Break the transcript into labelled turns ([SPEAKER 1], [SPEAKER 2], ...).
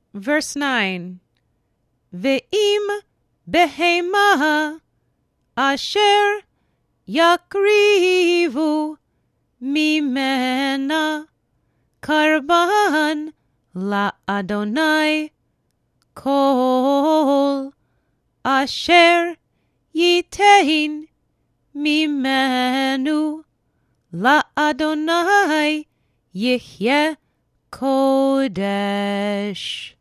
[SPEAKER 1] Verse 9. Ve'im behema asher yakrivu mimena karban la Adonai kol asher yitein mimenu la Adonai yihye kodesh.